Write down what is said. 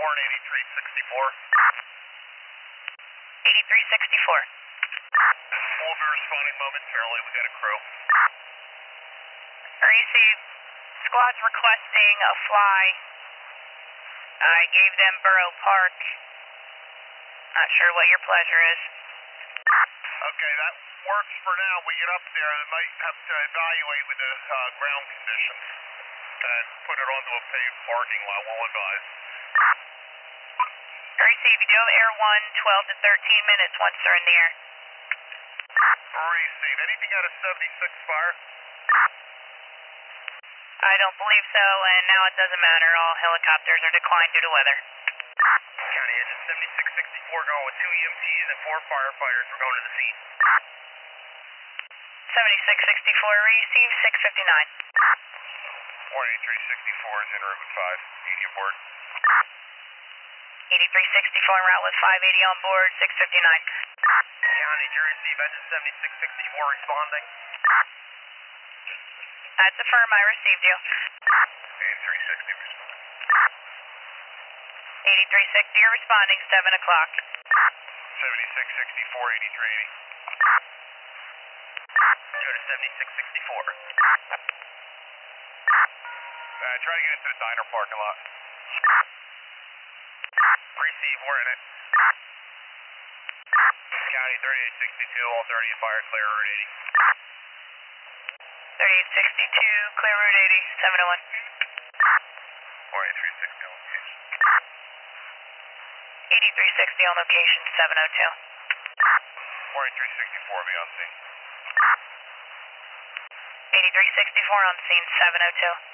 Warren 8364. 8364. We'll be responding momentarily. We got a crew. REC, squad's requesting a fly. I gave them Borough Park. Not sure what your pleasure is. Okay, that works for now. We get up there, we might have to evaluate with the ground conditions and put it onto a paved parking lot. We'll advise. Receive, you do have Air 1, 12 to 13 minutes once they're in the air. Receive. Anything out of 76 fire? I don't believe so, and now it doesn't matter. All helicopters are declined due to weather. County engine 7664 going with 2 EMTs and 4 firefighters. We're going to the scene. 7664, receive 659. Warren 8364 is en route with 580 aboard. 8364 en route with 580 on board, 659. County, did you receive engine 7664 responding? That's a firm, I received you. 8360 responding. 8360, you're responding, 7 o'clock. 7664, 8380. Go to 7664. Try to get into the diner parking lot. Receive, we're in it. County 3862, all 30 fire, clear Route 80. 3862, clear Route 80, 701. 4360 on location. 8360 on location, 702. 4364 be on scene. 8364 on scene, 702.